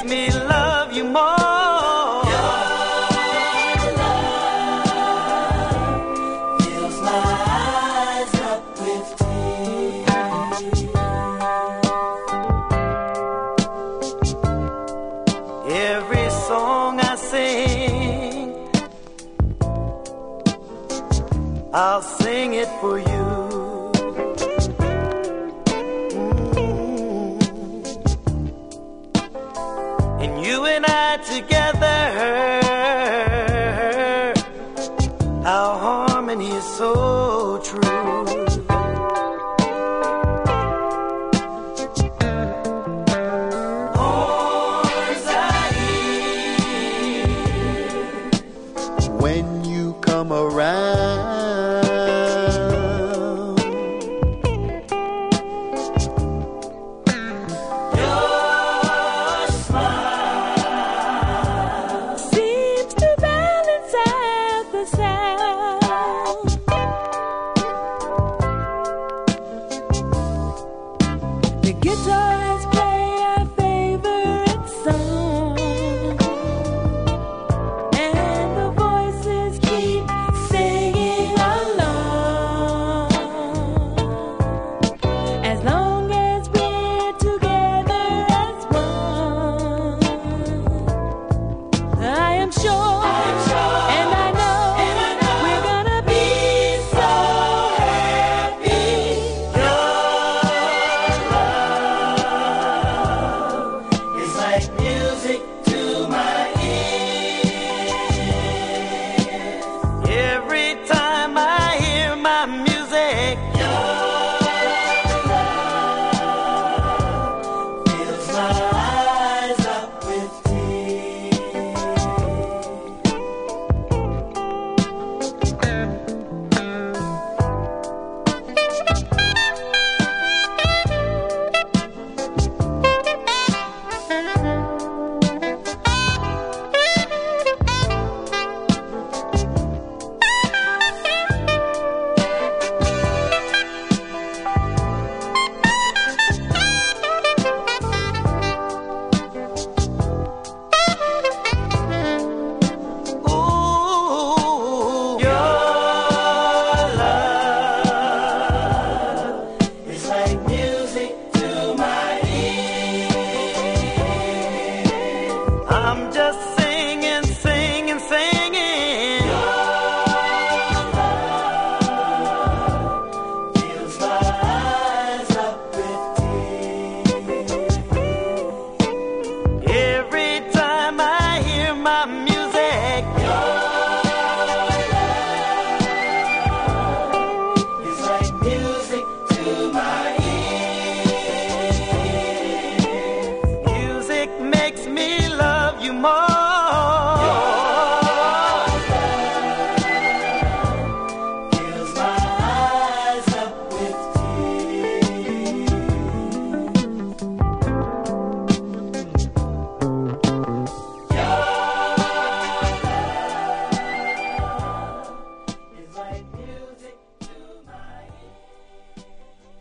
makes me love you more. Every song I sing, I'll sing it for you. And you and I together, our harmony is so true. When you come around, your smile seems to balance out the sound. The guitars play our favorite song, and the voices keep singing along. As long as we're together as one, I am sure, and I know, we're gonna be so happy. it's like music to my ears. Every time I hear my music, your love fills my eyes up with ooh, your love is like music to my ears. I'm just singing, singing, singing. Your love fills my eyes up with tears. Every time I hear my music, your love is like music to my ears. Music makes me love you more.